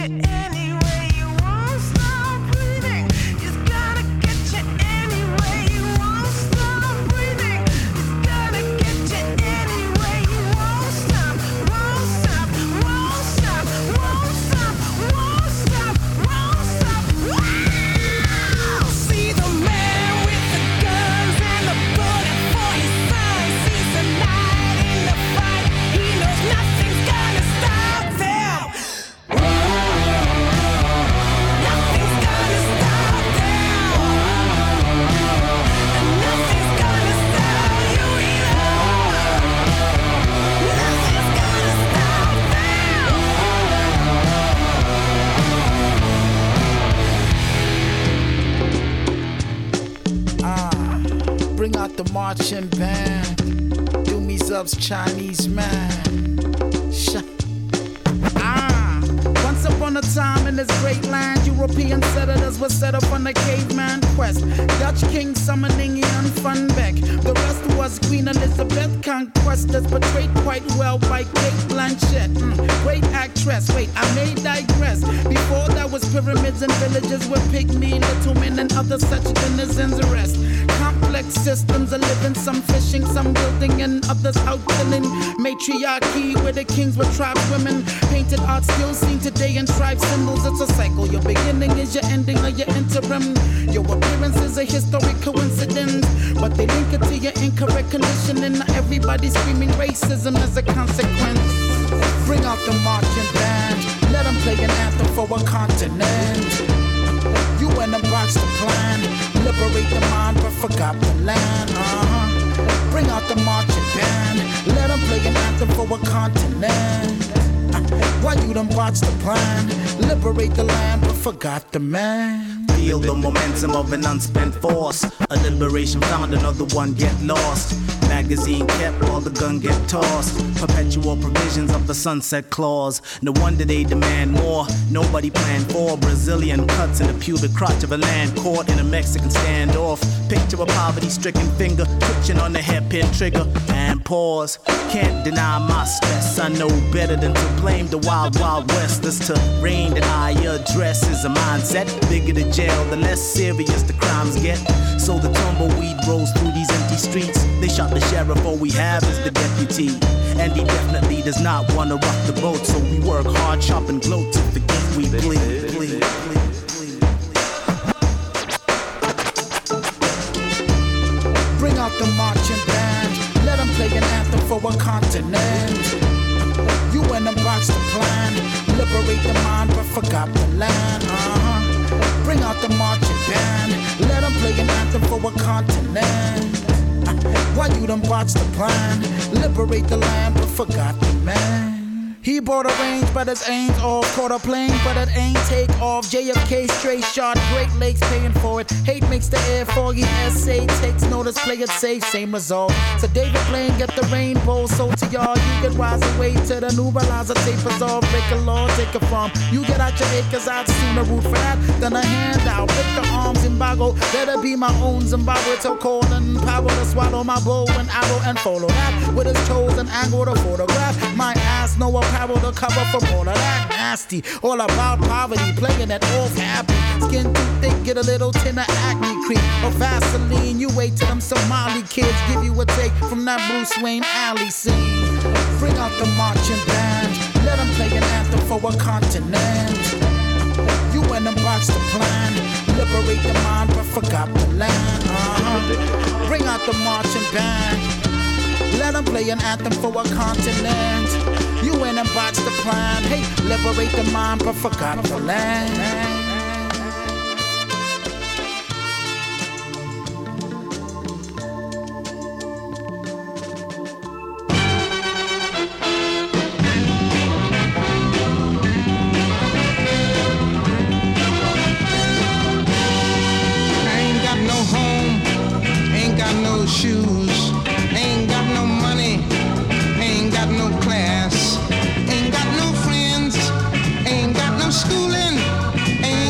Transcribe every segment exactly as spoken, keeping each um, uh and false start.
you anyway. You won't stop breathing. It's gonna get you anyway. You won't stop breathing. It's gonna get you anyway. You won't stop, won't stop, won't stop, won't stop, won't stop, won't stop. Wow! See the man with the guns and the bullet for his son. Sees the night in the fight. He knows nothing's gonna stop them. Nothing's gonna stop them. And nothing's gonna stop you either. Nothing's gonna stop them. Ah, bring out the marching band. Do me subs Chinese man. Sha- Ah, once upon a time in this great land, European settlers were set up on the caveman quest. Dutch king summoning Ian van Beck. The rest was Queen Elizabeth conquestors, portrayed quite well by Kate Blanchett. Mm, great actress. Wait, I may digress. Before that was pyramids and villages with pygmy little men and other such denizens rest. Complex systems of living, some fishing, some building, and others out killing. Matriarchy, where the kings were tribeswomen. Painted art still seen today in tribe symbols. It's a cycle. Your beginning is your ending or your interim. Your appearance is a historic coincidence, but they link it to your incorrect conditioning. Now everybody's screaming racism as a consequence. Bring out the marching band. Let them play an anthem for a continent. You and them box the plan. Liberate the mind but forgot the land. Uh-huh. Bring out the marching band. Let them play an anthem for a continent. Uh, why you done botch the plan? Liberate the land but forgot the man. Feel the momentum of an unspent force. A liberation found, another one get lost. Magazine kept while the gun get tossed. Perpetual provisions of the sunset clause. No wonder they demand more. Nobody planned for Brazilian cuts in the pubic crotch of a land caught in a Mexican standoff. Picture a poverty-stricken finger twitching on the hairpin trigger and pause. Can't deny my stress. I know better than to blame the wild, wild west. This terrain that I address is a mindset. Bigger the jail, the less serious the crimes get. So the tumbleweed rolls through these empty streets. They shot the sheriff, all we have is the deputy. And he definitely does not want to rock the boat. So we work hard, chop and gloat to forget we bleed, bleed, bleed, bleed. Bring out the marching band. Let them play an anthem for a continent. You and them box the plan. Liberate the mind but forgot the land. Uh-huh. Bring out the marching band. Let them play an anthem for a continent. Uh, why you done botch the plan? Liberate the land but forgot the man. He bought a range, but his aims off. Caught a plane, but it ain't take off. J F K straight shot, Great Lakes paying for it. Hate makes the air foggy, essay takes notice, play it safe, same result. So David Blaine get the rainbow, so to y'all, you can rise away to the new balanza tape is all. Break a law, take it from. You get out your acres, I'd sooner root for that than a handout. Break the arms embargo, better be my own Zimbabwe. Tell Colin Powell to swallow my bow and arrow and follow that with his toes and angle to photograph. My ass no apparel to cover from all of that nasty. All about poverty, playing it off happy. Skin too thick, get a little tin of acne cream or Vaseline. You wait till them Somali kids give you a take from that Bruce Wayne alley scene. Bring out the marching band. Let them play an anthem for a continent. You and them box the plan. Liberate the mind but forgot the land. Uh-huh. Bring out the marching band. Let them play an anthem for a continent. You and them botch the plan. Hey, liberate the mind but forgot the land. Shoes, ain't got no money, ain't got no class, ain't got no friends, ain't got no schooling, ain't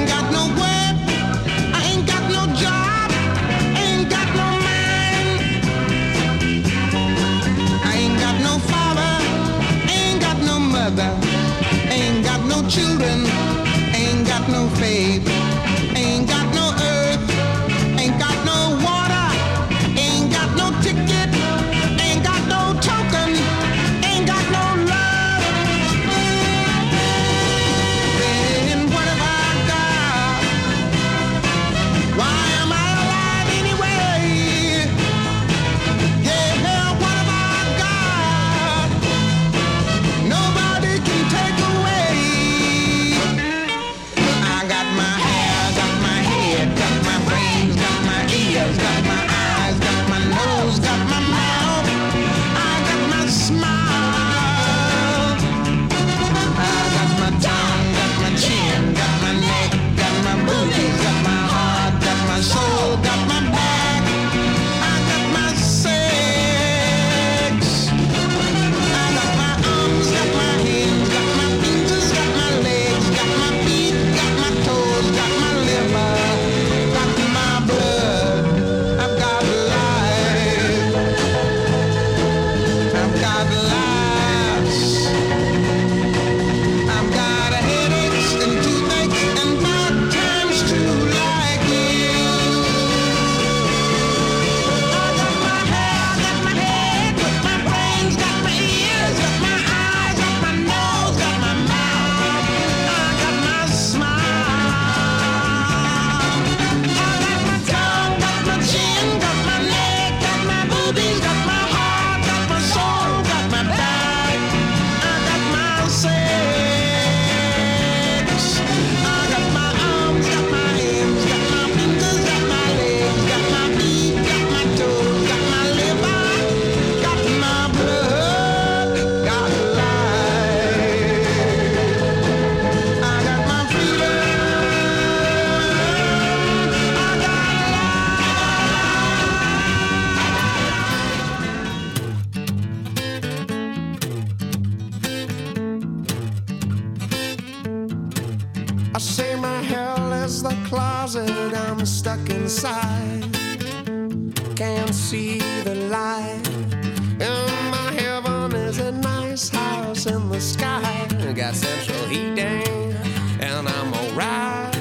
I say my hell is the closet I'm stuck inside. Can't see the light. And my heaven is a nice house in the sky. Got central heating and I'm alright.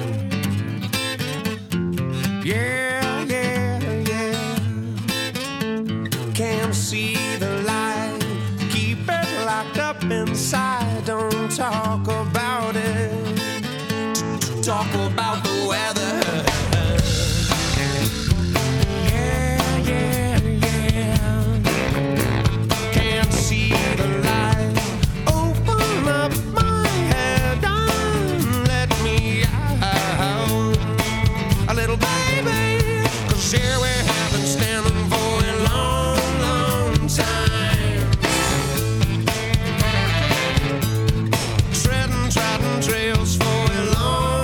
Yeah, yeah, yeah. Can't see the light. Keep it locked up inside. Don't talk about it. Talk about the weather. Yeah, yeah, yeah. Can't see the light. Open up my head and let me out. A little baby. Cause here we have been standing for a long, long time. Treading, trotting trails for a long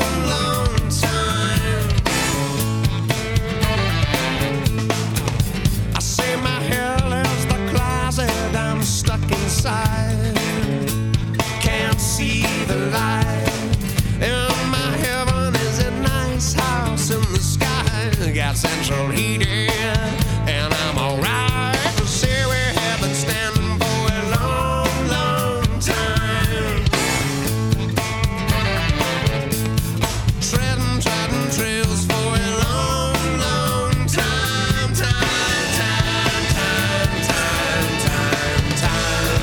inside. Can't see the light. And my heaven is a nice house in the sky. Got central heating and I'm alright. Cause here we have been standing for a long, long time. Treading, trotting trails for a long, long time. Time, time, time, time, time, time.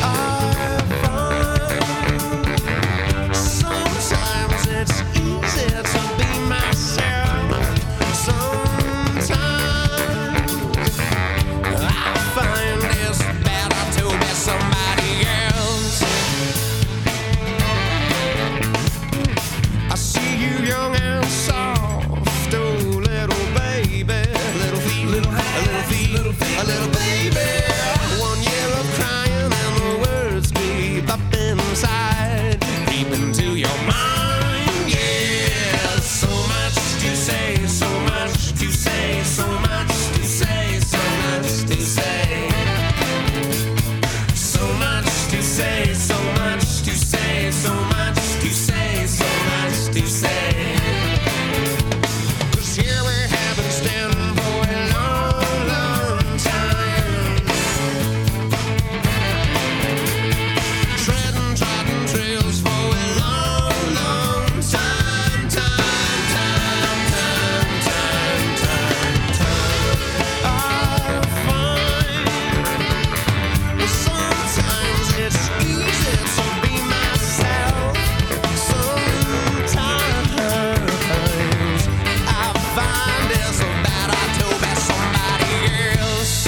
Sometimes it's easy to be myself. Sometimes I find it's better to be somebody else. I see you young and soft, oh little baby, little feet, little a little feet, little feet, a little baby. One year of crying and the words creep up inside, creep into your mind. Yeah, so much to say, so much to say, so much to say, so much to say, so much to say, so much to say, so much to say, so much to say. Cause here we have been standing for a long, long time. Treading, trotting trails for a long, long time. Time, time, time, time, time, time. I find sometimes it's easy to be myself. Sometimes I find it's better to be somebody else.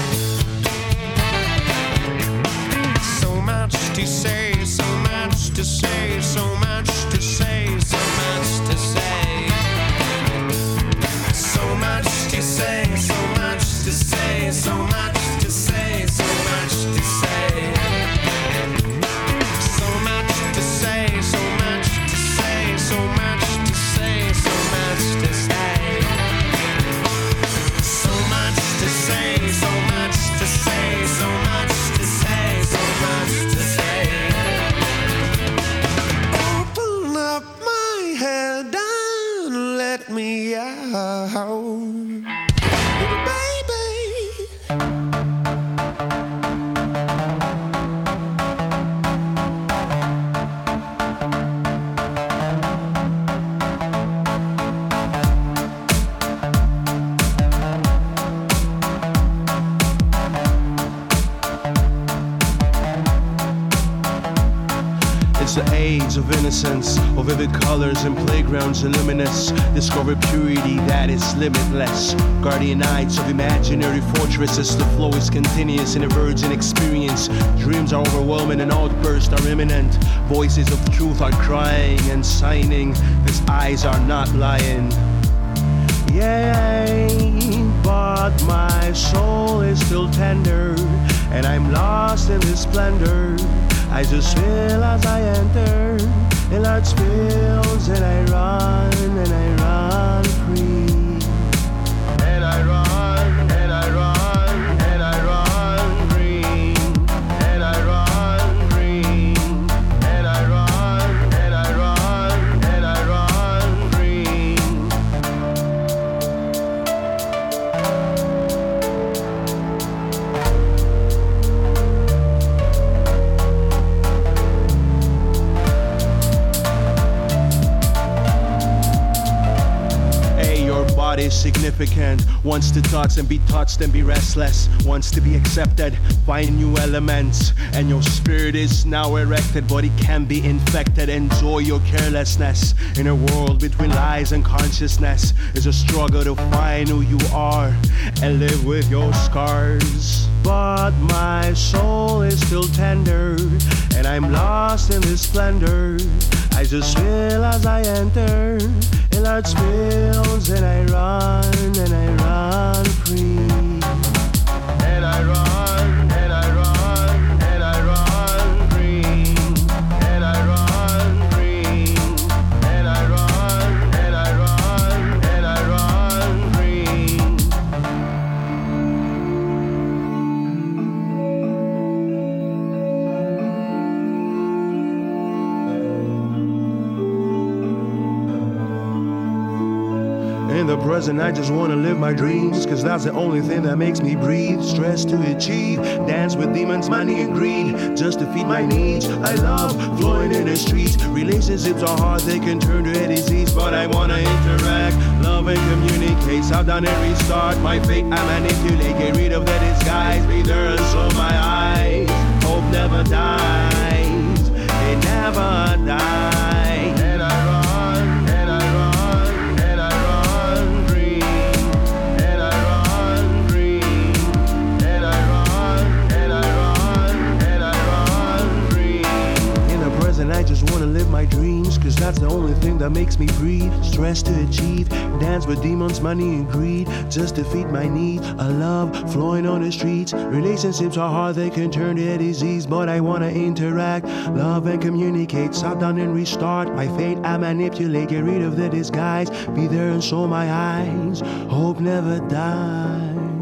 So much to say, so much to say, so much to say, so much to say. So much to say, so much to say, so much to say, so much to say. So much to say, so much to say, so much to say, so much to say. So much to say, so much to say, so much to say, so much to say. Open up my head and let me out. Little baby. It's the age of innocence, of vivid colors and playgrounds illuminous. Discover purity that is limitless. Guardian nights of imaginary fortresses. The flow is continuous in a virgin experience. Dreams are overwhelming and outbursts are imminent. Voices of truth are crying and signing. These eyes are not lying. Yay, but my soul is still tender, and I'm lost in this splendor. I just feel as I enter in large fields, and I run, and I run free. And I run, and I run, and I run green. And I run green. And I run, and I run, and I thought is significant. Wants to touch and be touched and be restless. Wants to be accepted, find new elements. And your spirit is now erected, but it can be infected. Enjoy your carelessness. In a world between lies and consciousness, it's a struggle to find who you are and live with your scars. But my soul is still tender, and I'm lost in this splendor. I just feel as I enter in large fields, and I run, and I run free. And I run, and I run, and I run free. And I run free. And I run, and I run, and I run free. In the present, I just wanna live my dreams, cause that's the only thing that makes me breathe. Stress to achieve, dance with demons, money and greed, just to feed my needs. I love flowing in the streets. Relationships are hard, they can turn to a disease, but I wanna interact, love and communicate. South down and restart my fate, I manipulate, get rid of the disguise. Be there and show my eyes, hope never dies, it never dies. And I run, and I run, and I run free. And I run free. And I run, and I run, and I run free. In the present, I just wanna live my dreams, cause that's the only thing that makes me breathe. Stress to achieve, dance with demons, money and greed, just to feed my need. A love flowing on the streets. Relationships are hard, they can turn to a disease, but I wanna interact, love and communicate. Stop down and restart my fate, I manipulate, get rid of the disguise. Be there and show my eyes, hope never dies.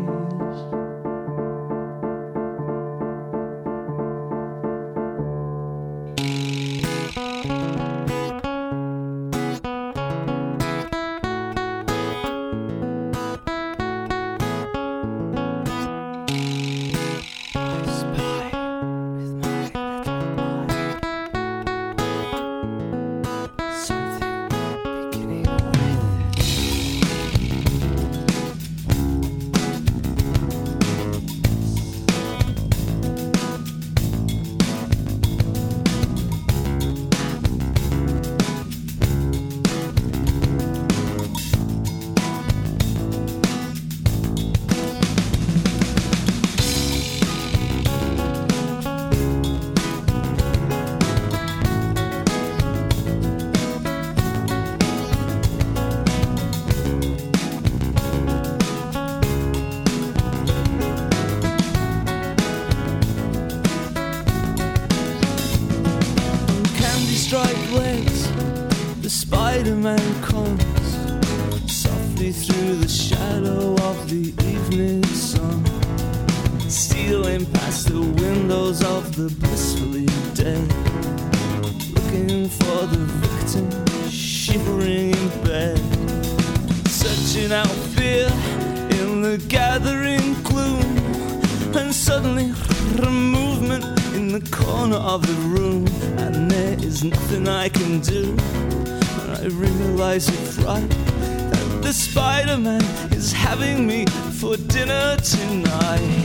striped legs, the Spider-Man comes softly through the shadow of the evening sun, stealing past the windows of the blissfully dead, looking for the victim shivering in bed, searching out fear in the gathering gloom, and suddenly a movement in the corner of the room, and there is nothing I can do. And I realize it's right that the Spider-Man is having me for dinner tonight.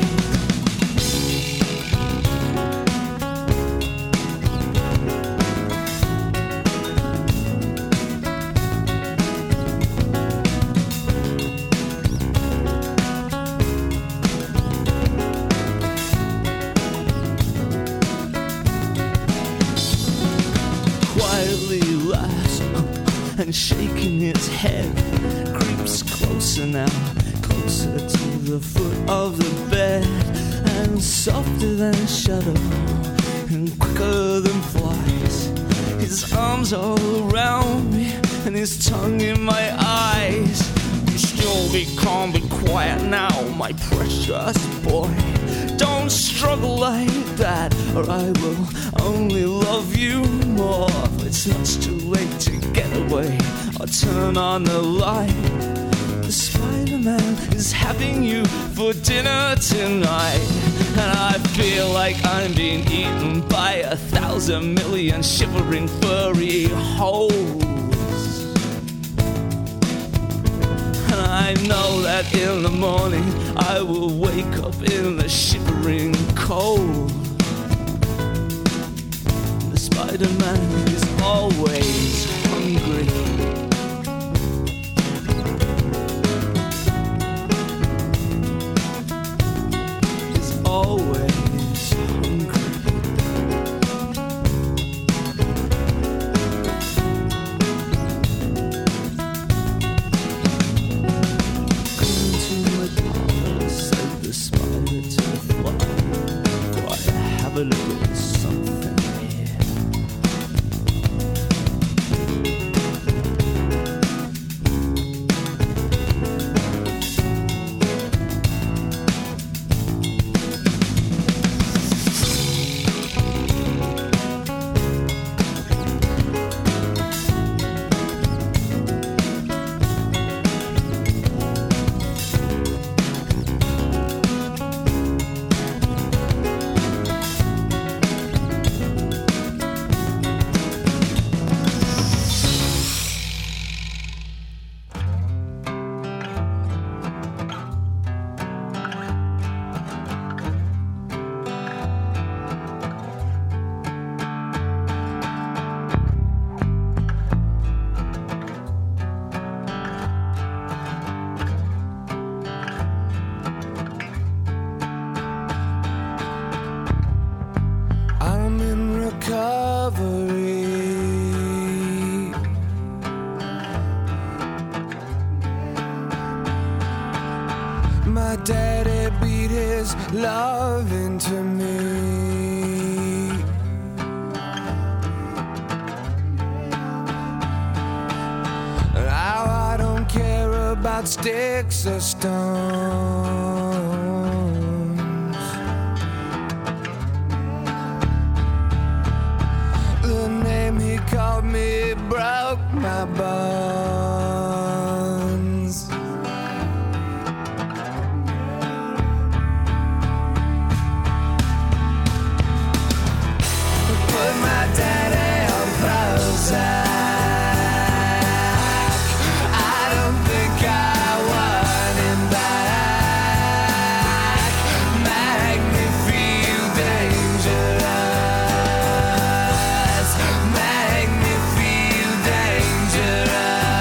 And shaking its head, creeps closer now, closer to the foot of the bed, and softer than a shadow, and quicker than flies. His arms all around me, and his tongue in my eyes. You still be calm, be quiet now, my precious boy. Don't struggle like that, or I will only love you more. It's much too late to get away or turn on the light. The Spider-Man is having you for dinner tonight, and I feel like I'm being eaten by a thousand million shivering furry holes. And know that in the morning I will wake up in the shivering cold. The Spider-Man is always hungry. Is always a little something here. My daddy beat his love into me. Now I don't care about sticks or stones. The name he called me broke my bones. Put my daddy on Prozac. I don't think I want him back. Make me feel dangerous. Make me feel dangerous.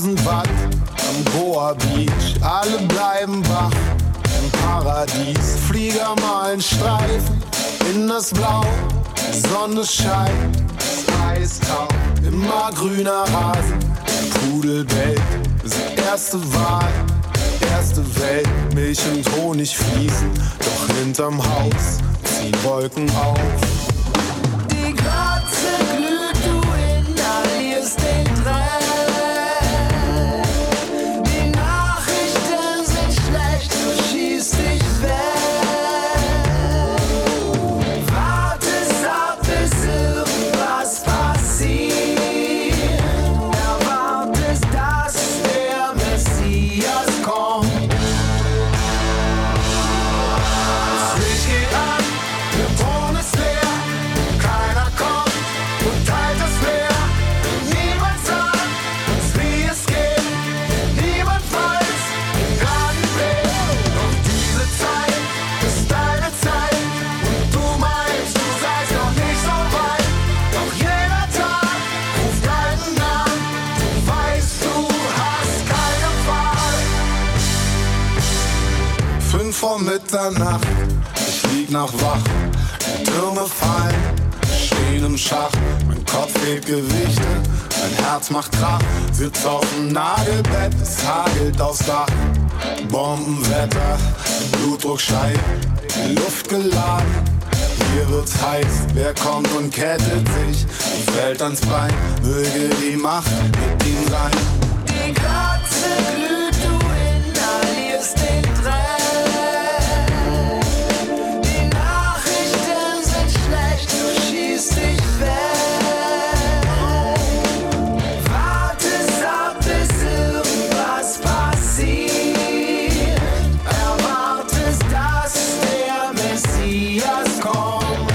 Watt am Goa Beach. Alle bleiben wach im Paradies. Flieger malen Streifen in das Blau. Sonne scheint, das Eis taut. Immer grüner Rasen, Pudel bellt. Die erste Wahl, erste Welt. Milch und Honig fließen, doch hinterm Haus ziehen Wolken auf. Die Glotze glüht, du inhalierst den Dreck. Die Nachrichten sind schlecht, du schießt dich weg. Wartest ab, bis irgendwas passiert. Erwartest, dass der Messias kommt. Das Licht geht an, der Thron ist leer. Keiner kommt und teilt das Meer. Niemand sagt uns, wie es geht. Niemand weiß den geraden Weg. Doch diese Zeit ist deine Zeit. Und du meinst, du seist noch nicht so weit. Doch jeder Tag ruft deinen Namen. Du weißt, du hast keine Wahl. Fünf vor Mitternacht, ich lieg noch wach. Die Türme fallen, stehen im Schach. Mein Kopf hebt Gewichte, mein Herz macht Krach. Sitz auf dem Nagelbett, es hagelt aufs Dach. Bombenwetter, Blutdruck steigt, die Luft geladen. Hier wird's heiß, wer kommt und kettet sich die Welt ans Bein. Möge die Macht mit ihm sein. Die Glotze glüht, du inhalierst den Dreck. Die Nachrichten sind schlecht, du schießt dich weg. Wartest ab, bis irgendwas passiert. Erwartest, dass der Messias kommt.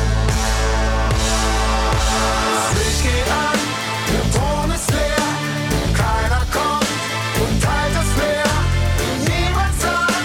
Das Licht geht an, der Thron ist leer. Keiner kommt und teilt das Meer. Niemand sagt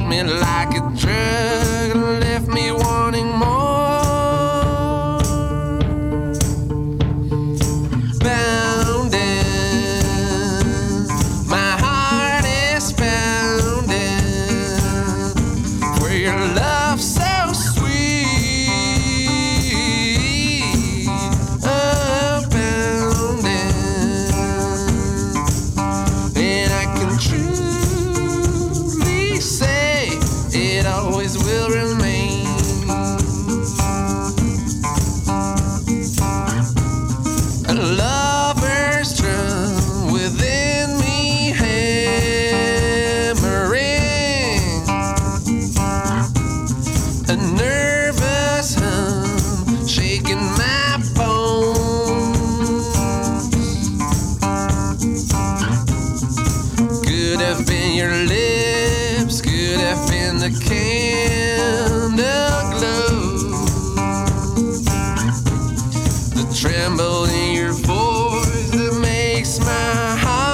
me like a drug and left me wanting more. Bounding, my heart is bounding for your love so sweet. Oh, bounding, and I can truly say it always will remain. A lover's drum within me hammering, a nervous hum shaking my bones. Could have been your lips, could have been the candle glow, the tremble in your voice that makes my heart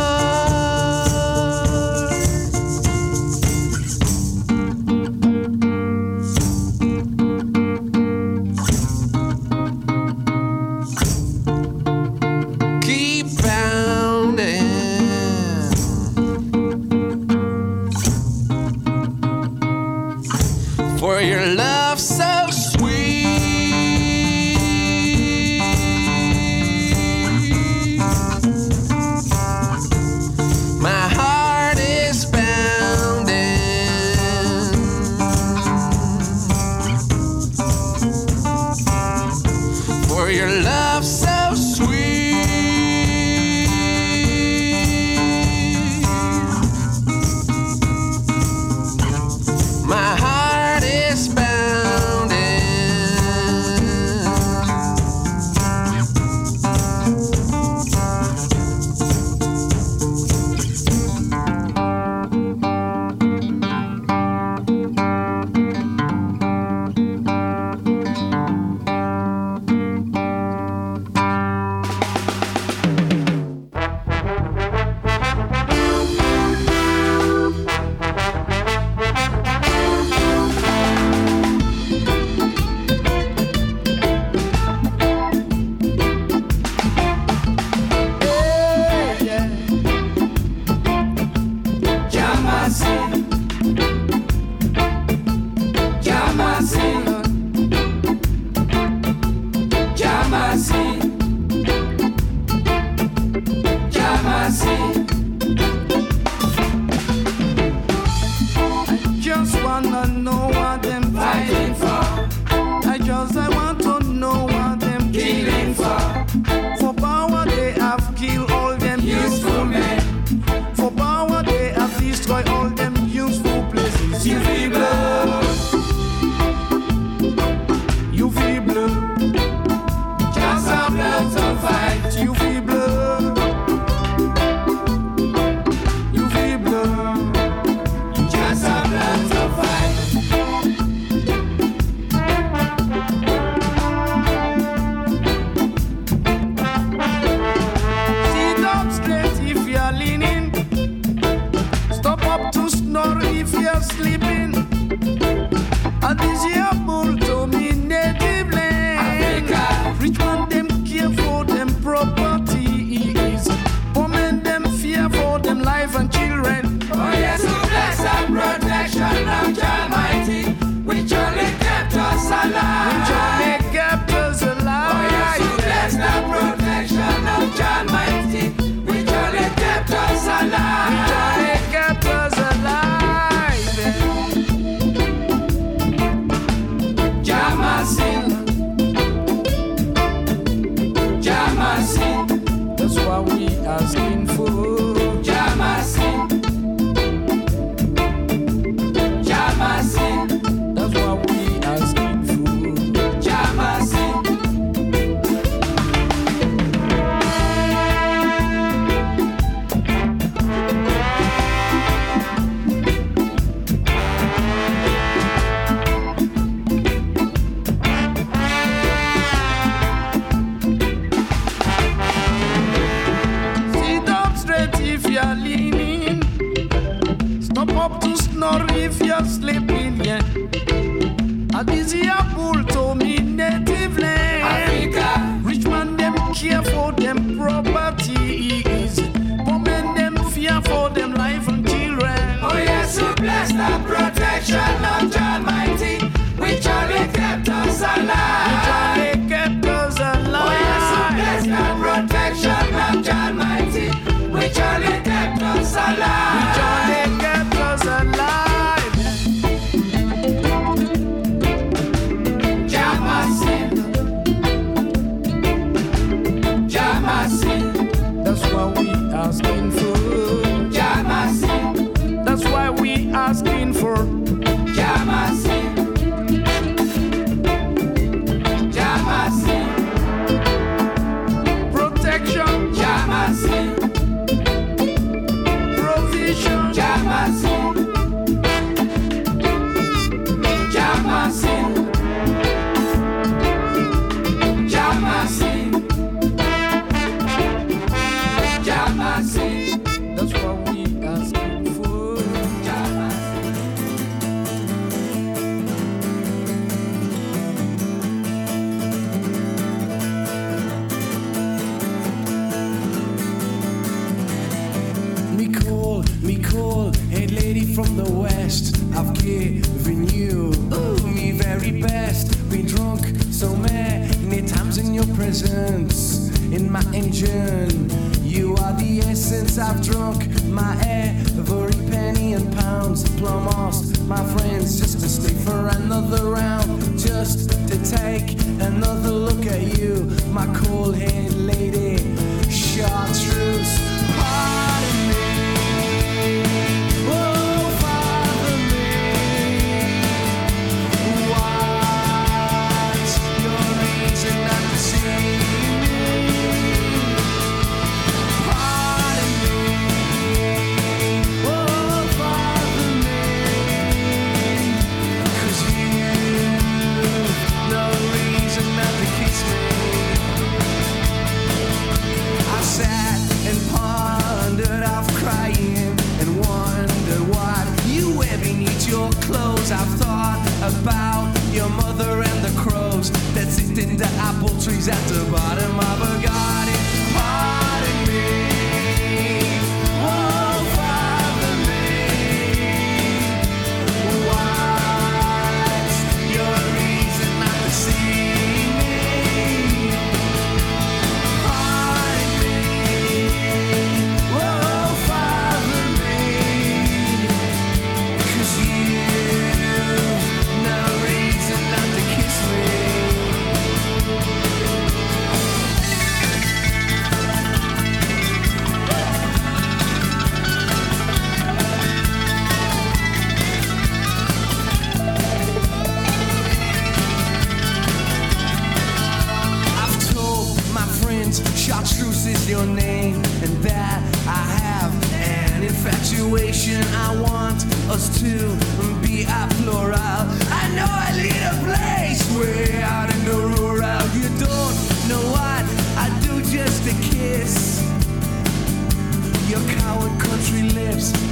keep pounding. For your love so sweet. My heart is pounding for your love so sweet. My heart is bounding. I just wanna know what them fighting for. I just I want to know what them killing for. For power they have killed all them useful men. For power they have destroyed all them useful places. You feel blood. You feel blood. Just a blood to fight. You feel blood. You feel blood. Just a blood to fight. Sit up straight if you're leaning. Stop up to snore if you're sleeping. And this year bull to me native land. Rich man them care for them properties. Poor men them fear for them life and children. Oh yes, to bless and protection of Almighty, which only kept us alive. Which only kept us alive. Oh yes, to bless the protection of Almighty, which only kept us alive. Which only kept us alive. Jamasin, Jamasin, that's what we asking for. Jamasin, Jamasin, that's what we asking for. Jamasin. Sit up straight if you're leaning. Stop up to snore snore if you're sleeping, yeah. A dizzy apple to me native land. Africa. Rich man them care for them properties. Poor men them fear for them life and children. Oh yes, so bless the protection of the Almighty, which only kept us alive. Which only kept us alive. Oh yes, so bless the protection of the Almighty, which only kept us alive. Which only kept us alive. Jamasin, Jamasin, that's what we asking for. Jamasin, that's why we asking for. Jamasin, Jamasin, protection. Jamasin, provision. Jamasin, Jamasin, Jamasin, Jamasin, that's what we asking for. Me call, me call, hey lady from the west. I've given you ooh, me very best. Been drunk so many times in your presence, in my engine. You are the essence. I've drunk my every penny and pounds. Plum lost my friends just to stay for another round, just to take another look at you, my cold head lady. Chartreuse, pardon me. Oh, father me. What's your reason not to see me? Pardon me. Oh, father me. 'Cause you've no reason not to kiss me. I sat and pondered off crying and wondered what you wear beneath your clothes. I've thought about your mother and the crows that sit in the apple trees at the bottom of a garden. Pardon me. Oh, father me. What's your reason not to see me? Pardon me. Oh, father me. 'Cause you've no reason not to kiss me. I've told my friends Chartreuse is your name, and that I have an infatuation. I want us to be a plural. I know I lead a place way out in the rural. You don't know what I do just to kiss your coward country lips